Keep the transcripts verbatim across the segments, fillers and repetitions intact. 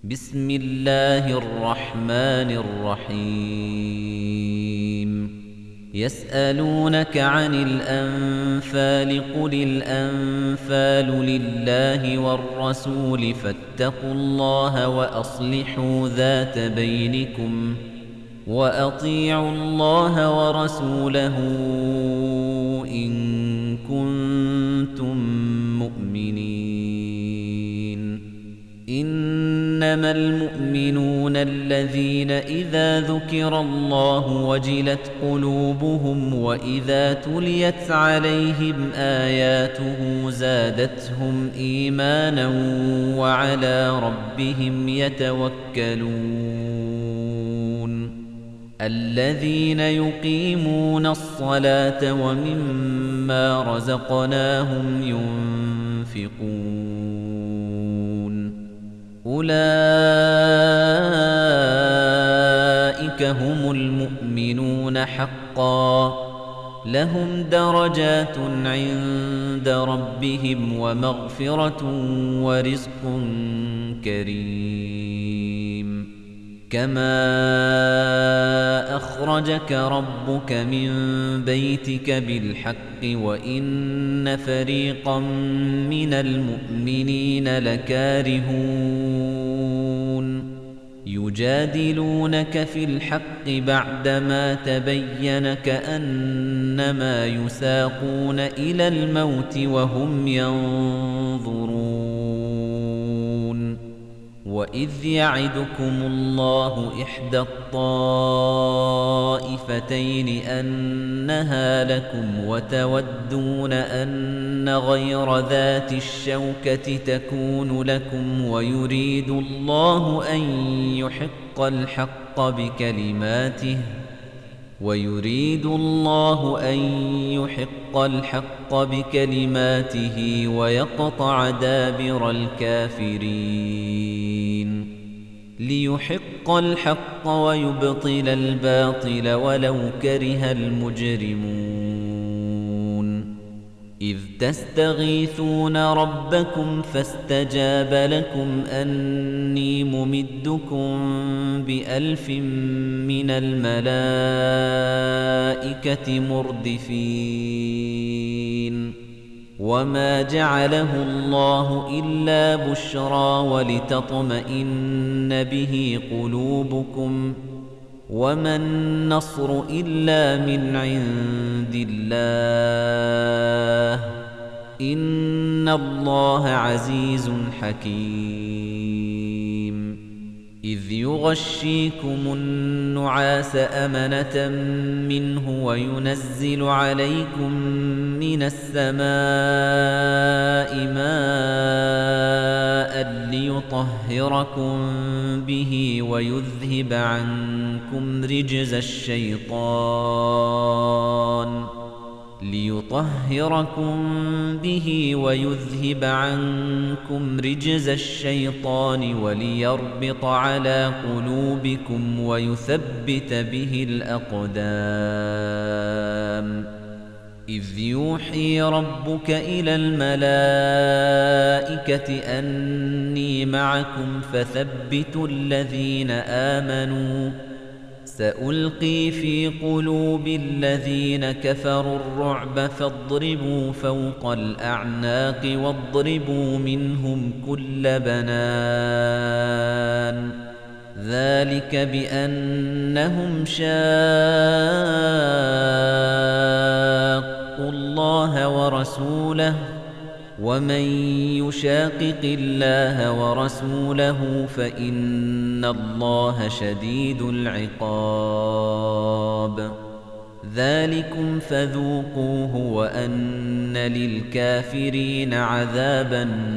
بسم الله الرحمن الرحيم يسألونك عن الأنفال قل الأنفال لله والرسول فاتقوا الله وأصلحوا ذات بينكم وأطيعوا الله ورسوله إن كنتم مؤمنين إنما المؤمنون الذين إذا ذكر الله وجلت قلوبهم وإذا تليت عليهم آياته زادتهم إيمانا وعلى ربهم يتوكلون الذين يقيمون الصلاة ومما رزقناهم ينفقون أولئك هم المؤمنون حقا لهم درجات عند ربهم ومغفرة ورزق كريم كما أخرجك ربك من بيتك بالحق وإن فريقا من المؤمنين لكارهون يجادلونك في الحق بعدما تبين كأنما يساقون إلى الموت وهم ينظرون وإذ يعدكم الله إحدى الطائفتين أنها لكم وتودون أن غير ذات الشوكة تكون لكم ويريد الله أن يحق الحق بكلماته ويريد الله أن يحق الحق بكلماته ويقطع دابر الكافرين ليحق الحق ويبطل الباطل ولو كره المجرمون إذ تستغيثون ربكم فاستجاب لكم أني ممدكم بألف من الملائكة مردفين وما جعله الله إلا بشرى ولتطمئن به قلوبكم وما النصر إلا من عند الله إن الله عزيز حكيم إذ يغشيكم النعاس أمنة منه وينزل عليكم من السماء ماء ليطهركم به ويذهب عنكم رجز الشيطان ليطهركم به ويذهب عنكم رجز الشيطان وليربط على قلوبكم ويثبت به الأقدام إذ يوحي ربك إلى الملائكة أني معكم فثبتوا الذين آمنوا سألقي في قلوب الذين كفروا الرعب فاضربوا فوق الأعناق واضربوا منهم كل بنان ذلك بأنهم شاقوا الله ورسوله ومن يشاقق الله ورسوله فإن الله شديد العقاب ذلكم فذوقوه وأن للكافرين عذاب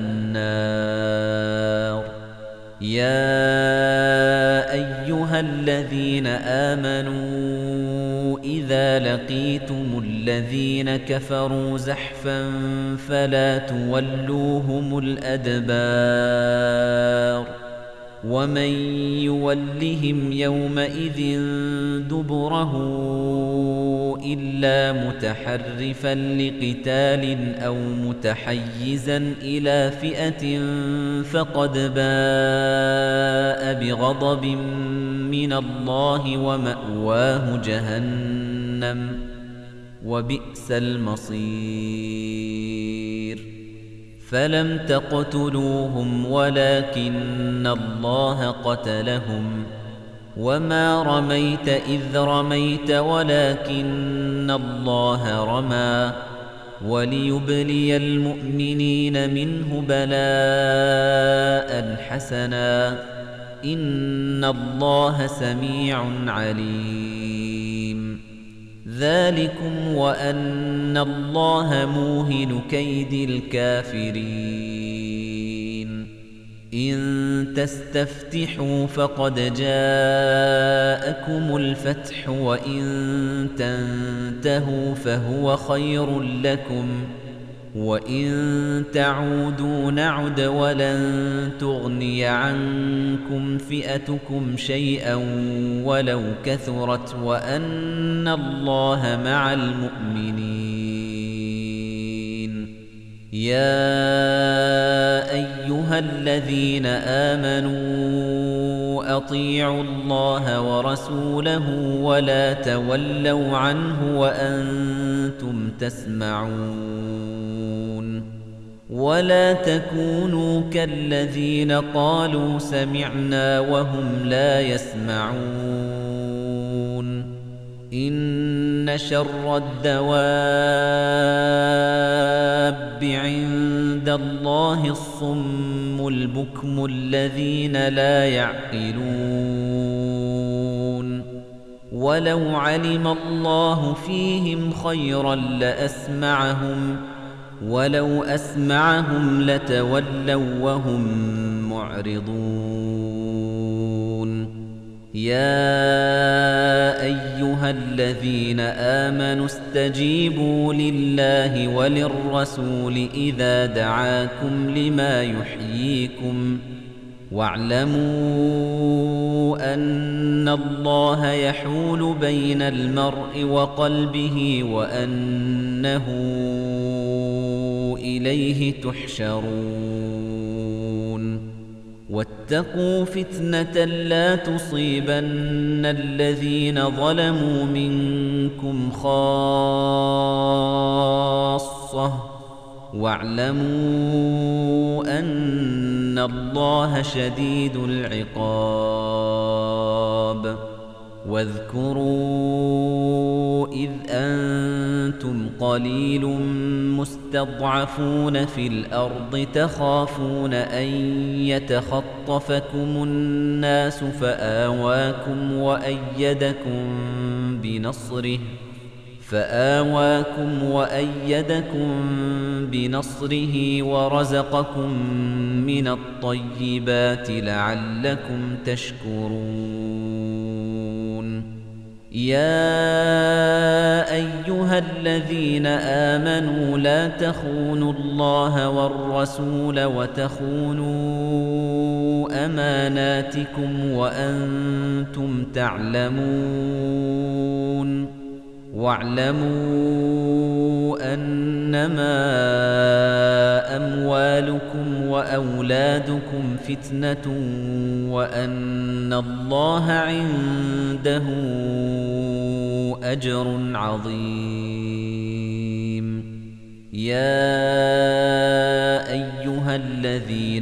النار يا أيها الذين آمنوا إذا لقيتم الذين كفروا زحفا فلا تولوهم الأدبار ومن يولهم يومئذ دبره إلا متحرفا لقتال أو متحيزا إلى فئة فقد باء بغضب من الله ومأواه جهنم وبئس المصير فلم تقتلوهم ولكن الله قتلهم وما رميت إذ رميت ولكن الله رمى وليبلي المؤمنين منه بلاء حسنا إن الله سميع عليم ذلكم وأن الله موهن كيد الكافرين إن تستفتحوا فقد جاءكم الفتح وإن تنتهوا فهو خير لكم وإن تعودوا نعد ولن تغني عنكم فئتكم شيئا ولو كثرت وأن الله مع المؤمنين يا أيها الذين آمنوا أطيعوا الله ورسوله ولا تولوا عنه وأنتم تسمعون ولا تكونوا كالذين قالوا سمعنا وهم لا يسمعون إن شر الدواب عند الله الصم البكم الذين لا يعقلون ولو علم الله فيهم خيرا لأسمعهم ولو أسمعهم لتولوا وهم معرضون يا أيها الذين آمنوا استجيبوا لله وللرسول إذا دعاكم لما يحييكم واعلموا أن الله يحول بين المرء وقلبه وأنه إليه تحشرون واتقوا فتنة لا تصيبن الذين ظلموا منكم خاصة واعلموا أن الله شديد العقاب واذكروا إذ أنتم قليل مستضعفون في الأرض تخافون أن يتخطفكم الناس فآواكم وأيدكم بنصره فآواكم وأيدكم بنصره ورزقكم من الطيبات لعلكم تشكرون يا أيها الذين آمنوا لا تخونوا الله والرسول وتخونوا أماناتكم وأنتم تعلمون واعلموا أنما أموالكم وأولادكم فتنة وأن الله عنده أجر عظيم يا أيها الذين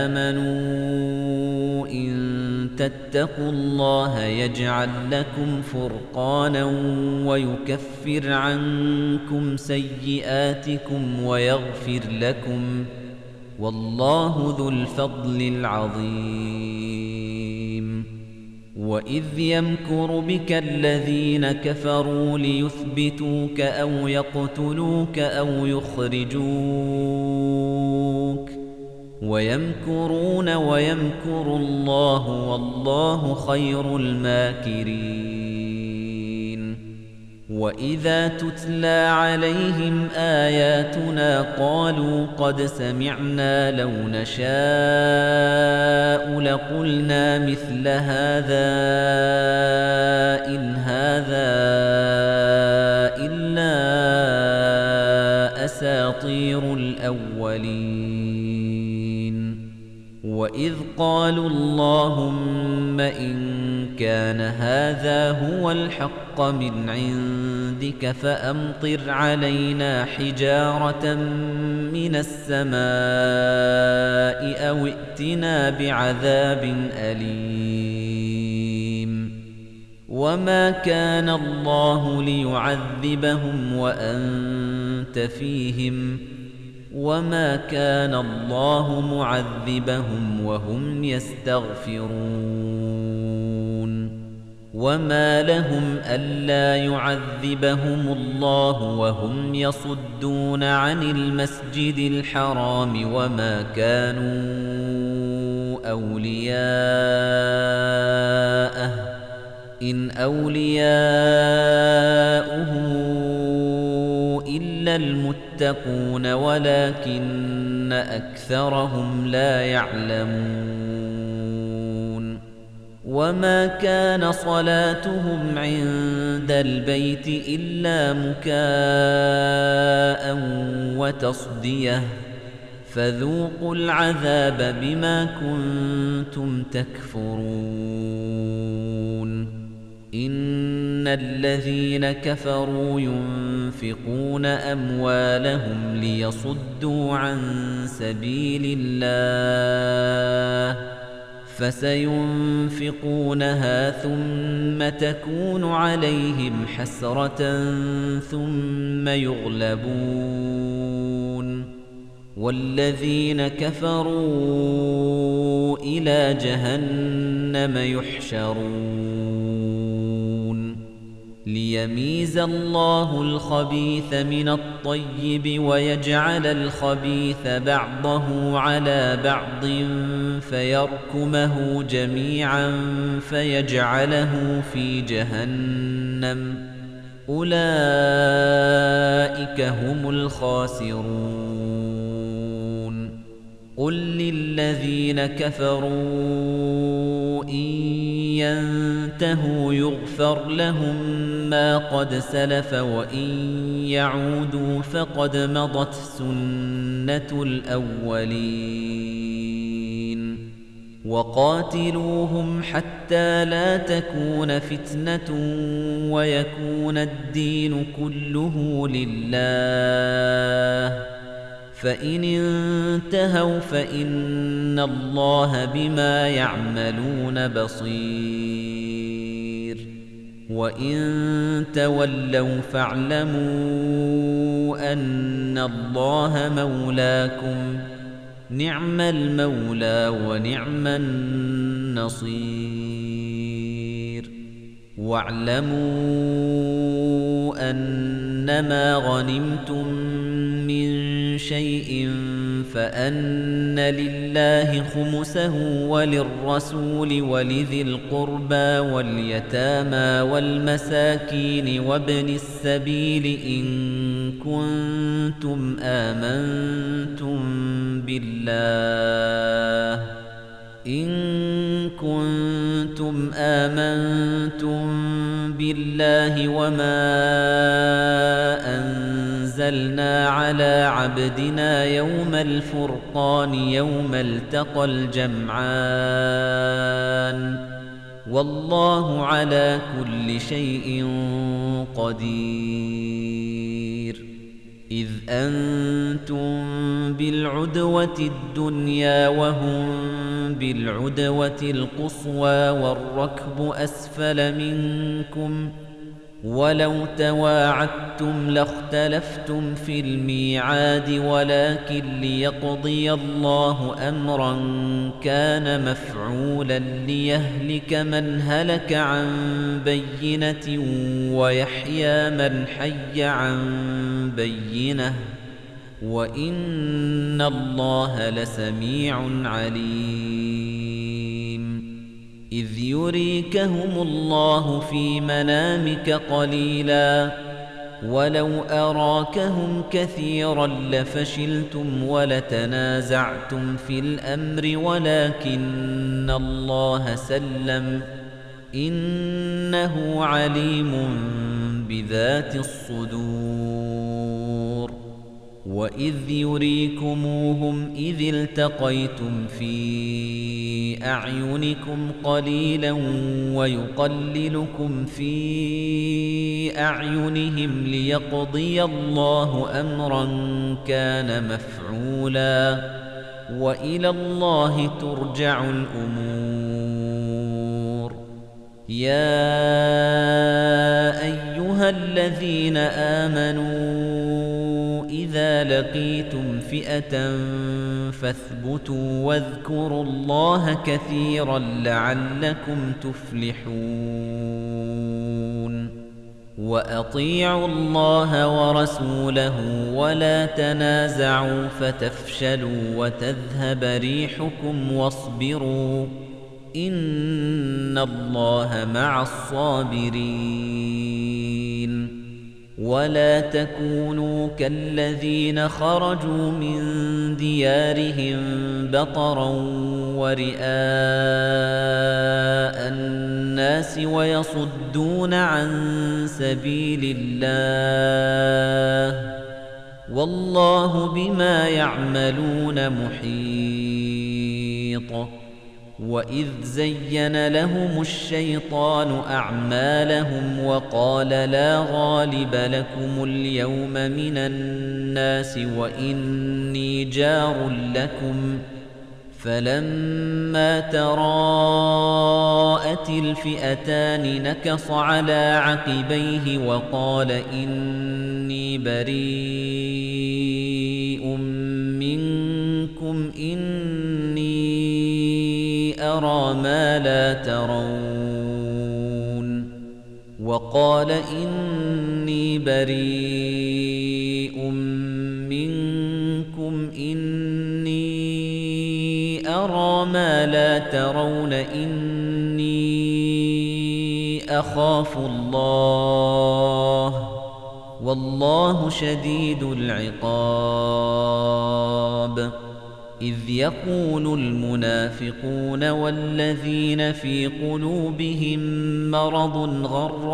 آمنوا إن تتقوا الله يجعل لكم فرقانا ويكفر عنكم سيئاتكم ويغفر لكم والله ذو الفضل العظيم وإذ يمكر بك الذين كفروا ليثبتوك أو يقتلوك أو يخرجوك ويمكرون ويمكر الله والله خير الماكرين وَإِذَا تُتْلَى عَلَيْهِمْ آيَاتُنَا قَالُوا قَدْ سَمِعْنَا لَوْ نَشَاءُ لَقُلْنَا مِثْلَ هَذَا إِنْ هَذَا إِلَّا أَسَاطِيرُ الْأَوَّلِينَ وَإِذْ قَالُوا اللَّهُمَّ إِن كَانَ هَذَا هُوَ الْحَقَّ مِنْ عِندِكَ فَأَمْطِرْ عَلَيْنَا حِجَارَةً مِنَ السَّمَاءِ أَوْ ائْتِنَا بِعَذَابٍ أَلِيمٍ وَمَا كَانَ اللَّهُ لِيُعَذِّبَهُمْ وَأَنْتَ فِيهِمْ وَمَا كَانَ اللَّهُ مُعَذِّبَهُمْ وَهُمْ يَسْتَغْفِرُونَ وَمَا لَهُمْ أَلَّا يُعَذِّبَهُمُ اللَّهُ وَهُمْ يَصُدُّونَ عَنِ الْمَسْجِدِ الْحَرَامِ وَمَا كَانُوا أَوْلِيَاءَهُ إِنْ أَوْلِيَاؤُهُ إِلَّا الْمُتَّقُونَ وَلَكِنَّ أَكْثَرَهُمْ لَا يَعْلَمُونَ وَمَا كَانَ صَلَاتُهُمْ عِندَ الْبَيْتِ إِلَّا مُكَاءً وَتَصْدِيَةً فَذُوقُوا الْعَذَابَ بِمَا كُنتُمْ تَكْفُرُونَ إِنَّ الَّذِينَ كَفَرُوا يُنفِقُونَ أَمْوَالَهُمْ لِيَصُدُّوا عَن سَبِيلِ اللَّهِ فَسَيُنفِقُونَهَا ثُمَّ تَكُونُ عَلَيْهِمْ حَسْرَةً ثُمَّ يُغْلَبُونَ وَالَّذِينَ كَفَرُوا إِلَى جَهَنَّمَ يُحْشَرُونَ لِيَمِيزَ اللَّهُ الْخَبِيثَ مِنَ الطَّيِّبِ وَيَجْعَلَ الْخَبِيثَ بَعْضَهُ عَلَى بَعْضٍ فَيَرْكُمَهُ جَمِيعًا فَيَجْعَلَهُ فِي جَهَنَّمَ أُولَئِكَ هُمُ الْخَاسِرُونَ قُل لِّلَّذِينَ كَفَرُوا إِن يَنتَهُوا يُغْفَرْ لَهُم مَّا قَدْ سَلَفَ وَإِن يَعُودُوا فَقَدْ مَضَتْ سُنَّةُ الْأَوَّلِينَ وَقَاتِلُوهُمْ حَتَّى لَا تَكُونَ فِتْنَةٌ وَيَكُونَ الدِّينُ كُلُّهُ لِلَّهِ فَإِنِ انتهوا فَإِنَّ اللَّهَ بِمَا يَعْمَلُونَ بَصِيرٌ وَإِن تَوَلَّوْا فَاعْلَمُوا أَنَّ اللَّهَ مَوْلَاكُمْ نِعْمَ الْمَوْلَى وَنِعْمَ النَّصِيرُ وَاعْلَمُوا أَنَّمَا غَنِمْتُم مِّن شَيْءٍ فَأَنَّ لِلَّهِ خُمُسَهُ وَلِلرَّسُولِ وَلِذِي الْقُرْبَى وَالْيَتَامَى وَالْمَسَاكِينِ وَابْنِ السَّبِيلِ إِن كُنتُمْ آمَنتُم بِاللَّهِ إِن كُنتُمْ آمَنتُم بِاللَّهِ وَمَا أَنزَلْنَا عَلَى عَبْدِنَا يَوْمَ الْفُرْقَانِ يَوْمَ الْتَقَى الْجَمْعَانِ وَاللَّهُ عَلَى كُلِّ شَيْءٍ قَدِيرٌ إِذْ أَنتُم بِالْعُدْوَةِ الدُّنْيَا وَهُم بِالْعُدْوَةِ الْقُصْوَى وَالرَّكْبُ أَسْفَلَ مِنكُمْ وَلَوْ تَوَاعَدتُّمْ لَاخْتَلَفْتُمْ فِي الْمِيعَادِ وَلَكِنْ لِيَقْضِيَ اللَّهُ أَمْرًا كَانَ مَفْعُولًا لِيَهْلِكَ مَنْ هَلَكَ عَن بَيِّنَةٍ وَيَحْيَىٰ مَنْ حَيَّ عَن بَيِّنَةٍ وَإِنَّ اللَّهَ لَسَمِيعٌ عَلِيمٌ إذ يريكهم الله في منامك قليلا ولو أراكهم كثيرا لفشلتم ولتنازعتم في الأمر ولكن الله سلم إنه عليم بذات الصدور وإذ يريكموهم إذ التقيتم في أعينكم قليلا ويقللكم في أعينهم ليقضي الله أمرا كان مفعولا وإلى الله ترجع الأمور يا أيها الذين آمنوا إذا لقيتم فئة فاثبتوا واذكروا الله كثيرا لعلكم تفلحون وأطيعوا الله ورسوله ولا تنازعوا فتفشلوا وتذهب ريحكم واصبروا إن الله مع الصابرين ولا تكونوا كالذين خرجوا من ديارهم بطرا ورئاء الناس ويصدون عن سبيل الله والله بما يعملون محيط وإذ زين لهم الشيطان أعمالهم وقال لا غالب لكم اليوم من الناس وإني جار لكم فلما تراءت الفئتان نكص على عقبيه وقال إني بريء منكم إني أرى ما لا ترون وقال إني بريء منكم إني أرى ما لا ترون إني أخاف الله والله شديد العقاب إذ يقول المنافقون والذين في قلوبهم مرض غر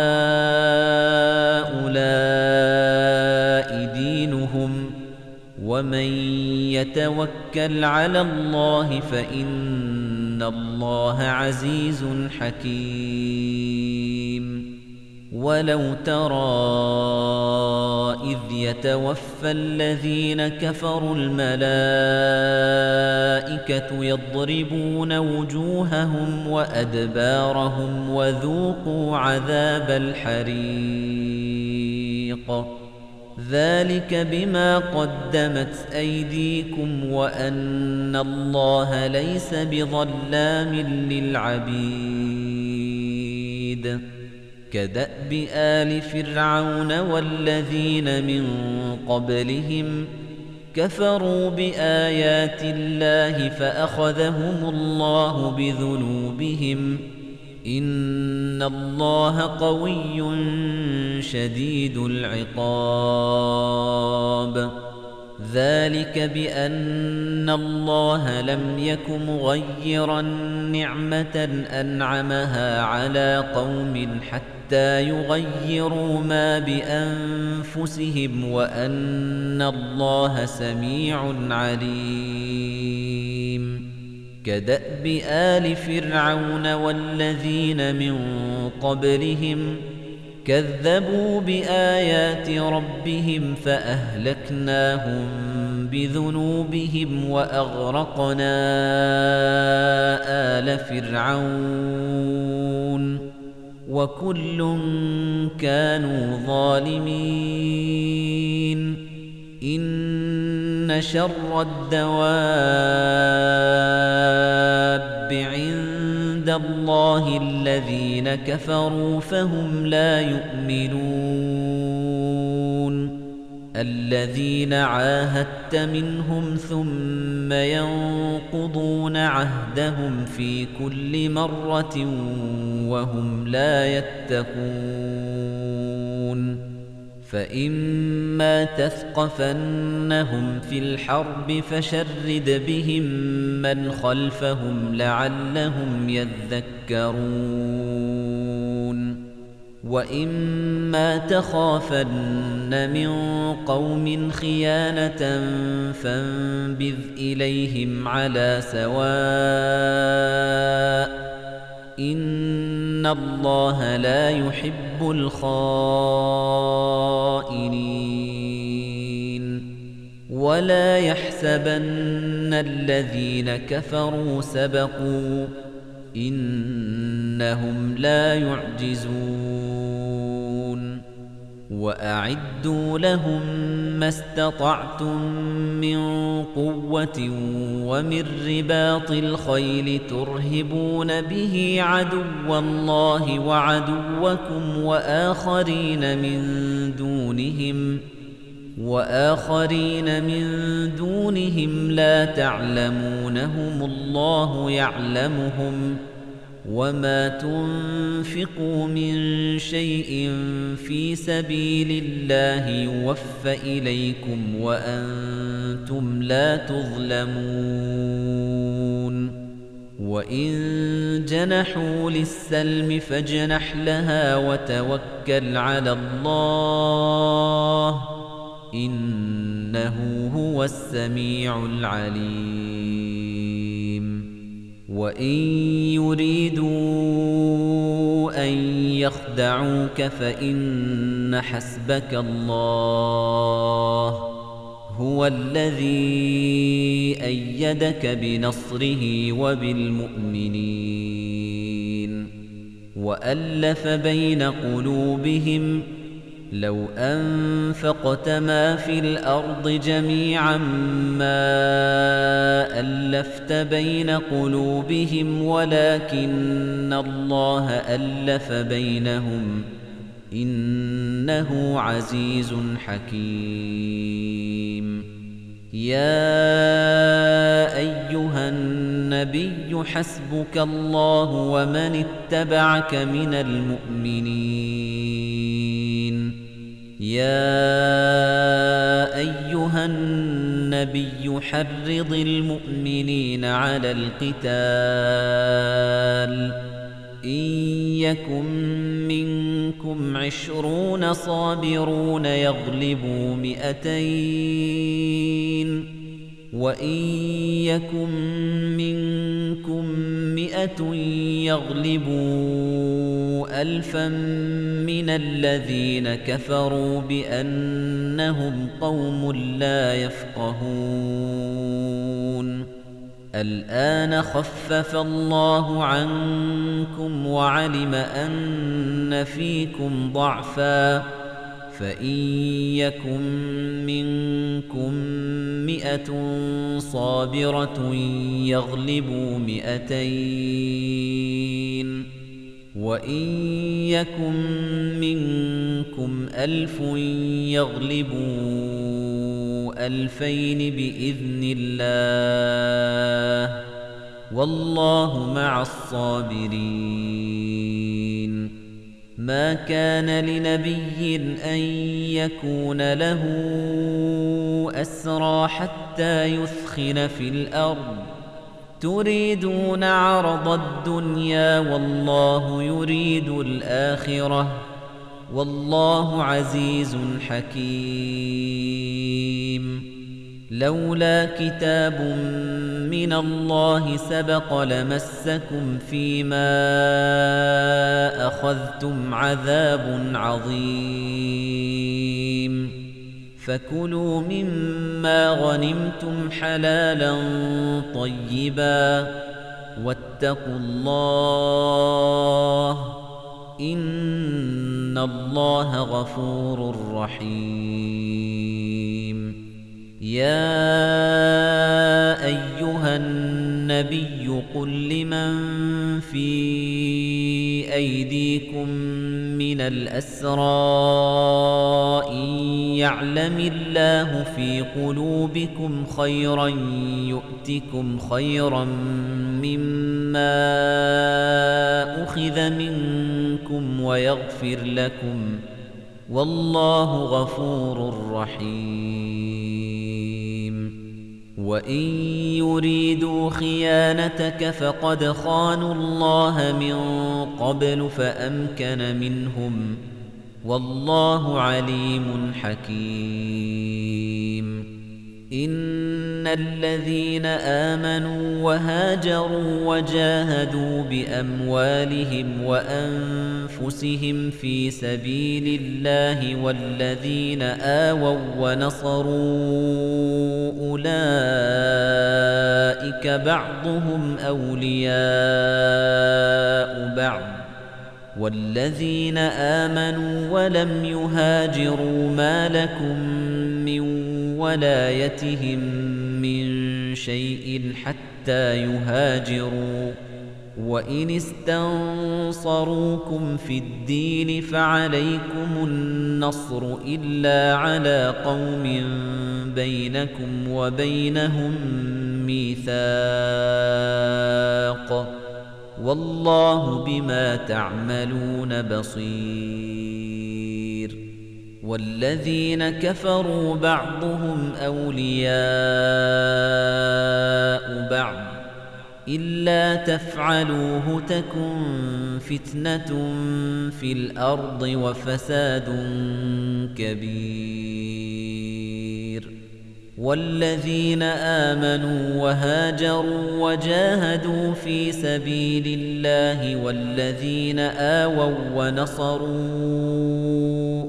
هؤلاء دينهم ومن يتوكل على الله فإن الله عزيز حكيم ولو ترى إذ يتوفى الذين كفروا الملائكة يضربون وجوههم وأدبارهم وذوقوا عذاب الحريق ذلك بما قدمت أيديكم وأن الله ليس بظلام للعبيد كدأب آل فرعون والذين من قبلهم كفروا بآيات الله فأخذهم الله بذنوبهم إن الله قوي شديد العقاب ذلك بأن الله لم يك مغيرا نعمة أنعمها على قوم حتى يغيروا ما بأنفسهم وأن الله سميع عليم كدأب آل فرعون والذين من قبلهم كذبوا بآيات ربهم فأهلكناهم بذنوبهم وأغرقنا آل فرعون وكل كانوا ظالمين إن شر الدواب عند الله الذين كفروا فهم لا يؤمنون الذين عاهدت منهم ثم ينقضون عهدهم في كل مرة وهم لا يتقون فإما تثقفنهم في الحرب فشرد بهم من خلفهم لعلهم يذكرون وإما تخافن من قوم خيانة فانبذ إليهم على سواء إن الله لا يحب الخائنين ولا يحسبن الذين كفروا سبقوا إنهم لا يعجزون وأعدوا لهم ما استطعتم من قوة ومن رباط الخيل ترهبون به عدو الله وعدوكم وآخرين من دونهم وآخرين من دونهم لا تعلمونهم الله يعلمهم وما تنفقوا من شيء في سبيل الله يوفى إليكم وأنتم لا تظلمون وإن جنحوا للسلم فاجنح لها وتوكل على الله إنه هو السميع العليم وإن يريدوا أن يخدعوك فإن حسبك الله هو الذي أيدك بنصره وبالمؤمنين وألف بين قلوبهم لو أنفقت ما في الأرض جميعا ما ألفت بين قلوبهم ولكن الله ألف بينهم إنه عزيز حكيم يا أيها النبي حسبك الله ومن اتبعك من المؤمنين يا أيها النبي حرض المؤمنين على القتال إن يكن منكم عشرون صابرون يغلبوا مئتين وإن يكن منكم مئة يغلبوا ألفا من الذين كفروا بأنهم قوم لا يفقهون الآن خفف الله عنكم وعلم أن فيكم ضعفا فإن يكن منكم مئة صابرة يغلبوا مئتين وإن يكن منكم ألف يغلبوا ألفين بإذن الله والله مع الصابرين ما كان لنبي أن يكون له أسرى حتى يثخن في الأرض تريدون عرض الدنيا والله يريد الآخرة والله عزيز حكيم لولا كتاب من الله سبق لمسكم فيما أخذتم عذاب عظيم فكلوا مما غنمتم حلالا طيبا واتقوا الله إن الله غفور رحيم يا أيها الناس النبي قل لمن في أيديكم من الأسرى إن يعلم الله في قلوبكم خيرا يؤتكم خيرا مما أخذ منكم ويغفر لكم والله غفور رحيم وإن يريدوا خيانتك فقد خانوا الله من قبل فأمكن منهم والله عليم حكيم إن الذين آمنوا وهاجروا وجاهدوا بأموالهم وأنفسهم في سبيل الله والذين آووا ونصروا أولئك بعضهم أولياء بعض والذين آمنوا ولم يهاجروا ما لكم من ولايتهم من شيء حتى يهاجروا وإن استنصروكم في الدين فعليكم النصر إلا على قوم بينكم وبينهم ميثاق والله بما تعملون بصير والذين كفروا بعضهم أولياء بعض إلا تفعلوه تكن فتنة في الأرض وفساد كبير والذين آمنوا وهاجروا وجاهدوا في سبيل الله والذين آووا ونصروا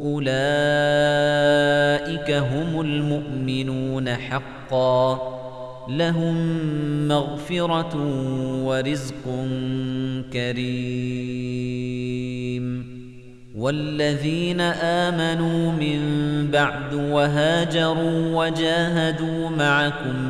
أولئك هم المؤمنون حقا لهم مغفرة ورزق كريم والذين آمنوا من بعد وهاجروا وجاهدوا معكم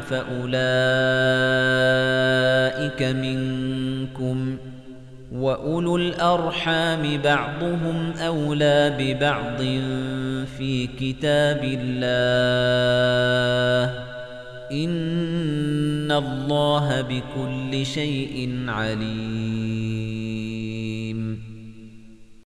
فأولئك منكم وأولو الأرحام بعضهم أولى ببعض في كتاب الله إن الله بكل شيء عليم